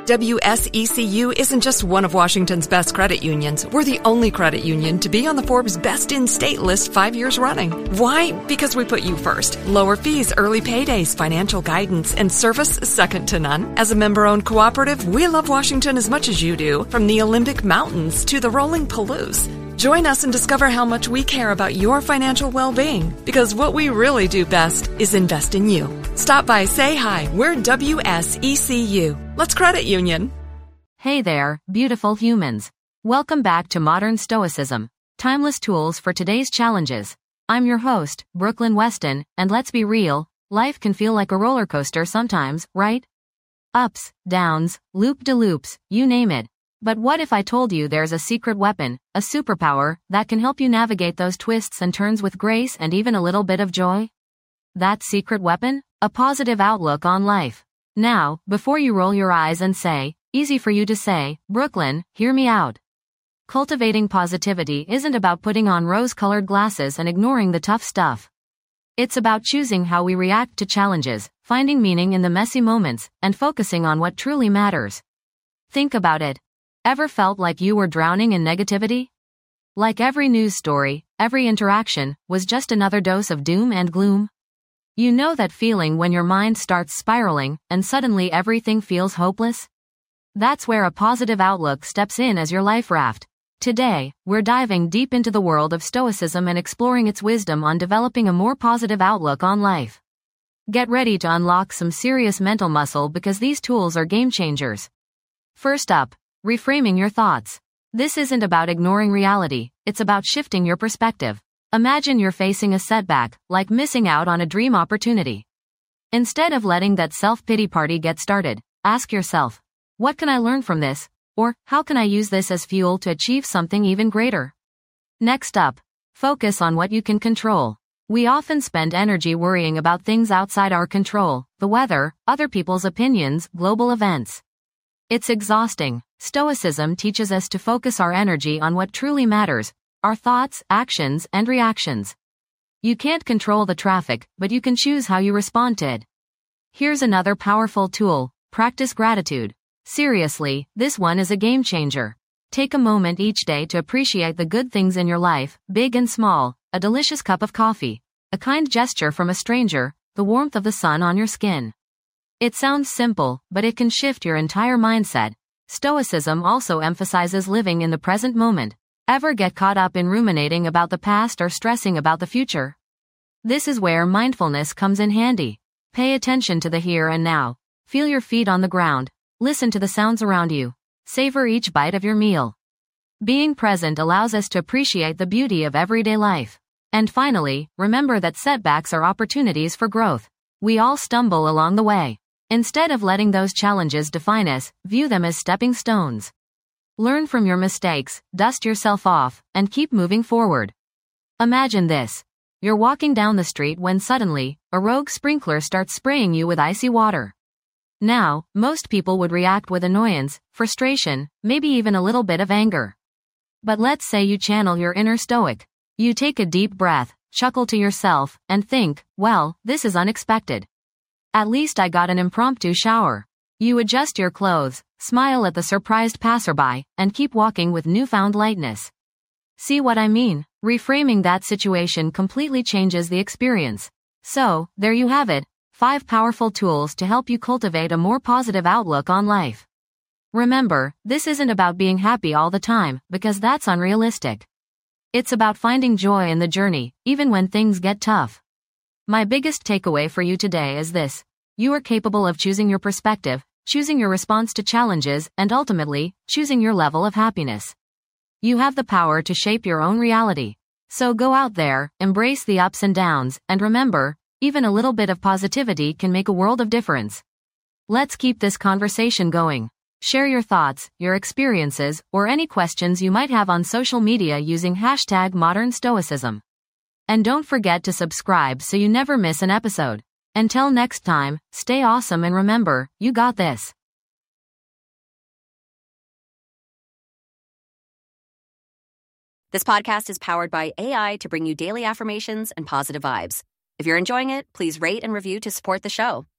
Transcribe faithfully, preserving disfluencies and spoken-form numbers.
W S E C U isn't just one of Washington's best credit unions. We're the only credit union to be on the Forbes Best in State list five years running. Why? Because we put you first. Lower fees, early paydays, financial guidance, and service second to none. As a member-owned cooperative, we love Washington as much as you do, from the Olympic Mountains to the rolling Palouse. Join us and discover how much we care about your financial well-being, because what we really do best is invest in you. Stop by, say hi. We're W S E C U. Let's credit union. Hey there, beautiful humans. Welcome back to Modern Stoicism, timeless tools for today's challenges. I'm your host, Brooklyn Weston, and let's be real, life can feel like a roller coaster sometimes, right? Ups, downs, loop-de-loops, you name it. But what if I told you there's a secret weapon, a superpower, that can help you navigate those twists and turns with grace and even a little bit of joy? That secret weapon? A positive outlook on life. Now, before you roll your eyes and say, easy for you to say, Brooklyn, hear me out. Cultivating positivity isn't about putting on rose-colored glasses and ignoring the tough stuff. It's about choosing how we react to challenges, finding meaning in the messy moments, and focusing on what truly matters. Think about it. Ever felt like you were drowning in negativity? Like every news story, every interaction, was just another dose of doom and gloom? You know that feeling when your mind starts spiraling, and suddenly everything feels hopeless? That's where a positive outlook steps in as your life raft. Today, we're diving deep into the world of Stoicism and exploring its wisdom on developing a more positive outlook on life. Get ready to unlock some serious mental muscle because these tools are game changers. First up, reframing your thoughts. This isn't about ignoring reality, it's about shifting your perspective. Imagine you're facing a setback, like missing out on a dream opportunity. Instead of letting that self-pity party get started, ask yourself, what can I learn from this? Or, how can I use this as fuel to achieve something even greater? Next up, focus on what you can control. We often spend energy worrying about things outside our control, the weather, other people's opinions, global events. It's exhausting. Stoicism teaches us to focus our energy on what truly matters, our thoughts, actions, and reactions. You can't control the traffic, but you can choose how you respond to it. Here's another powerful tool, practice gratitude. Seriously, this one is a game changer. Take a moment each day to appreciate the good things in your life, big and small, a delicious cup of coffee, a kind gesture from a stranger, the warmth of the sun on your skin. It sounds simple, but it can shift your entire mindset. Stoicism also emphasizes living in the present moment. Ever get caught up in ruminating about the past or stressing about the future? This is where mindfulness comes in handy. Pay attention to the here and now. Feel your feet on the ground. Listen to the sounds around you. Savor each bite of your meal. Being present allows us to appreciate the beauty of everyday life. And finally, remember that setbacks are opportunities for growth. We all stumble along the way. Instead of letting those challenges define us, view them as stepping stones. Learn from your mistakes, dust yourself off, and keep moving forward. Imagine this. You're walking down the street when suddenly, a rogue sprinkler starts spraying you with icy water. Now, most people would react with annoyance, frustration, maybe even a little bit of anger. But let's say you channel your inner stoic. You take a deep breath, chuckle to yourself, and think, well, this is unexpected. At least I got an impromptu shower. You adjust your clothes, smile at the surprised passerby, and keep walking with newfound lightness. See what I mean? Reframing that situation completely changes the experience. So, there you have it, five powerful tools to help you cultivate a more positive outlook on life. Remember, this isn't about being happy all the time, because that's unrealistic. It's about finding joy in the journey, even when things get tough. My biggest takeaway for you today is this. You are capable of choosing your perspective, choosing your response to challenges, and ultimately, choosing your level of happiness. You have the power to shape your own reality. So go out there, embrace the ups and downs, and remember, even a little bit of positivity can make a world of difference. Let's keep this conversation going. Share your thoughts, your experiences, or any questions you might have on social media using hashtag Modern Stoicism. And don't forget to subscribe so you never miss an episode. Until next time, stay awesome and remember, you got this. This podcast is powered by A I to bring you daily affirmations and positive vibes. If you're enjoying it, please rate and review to support the show.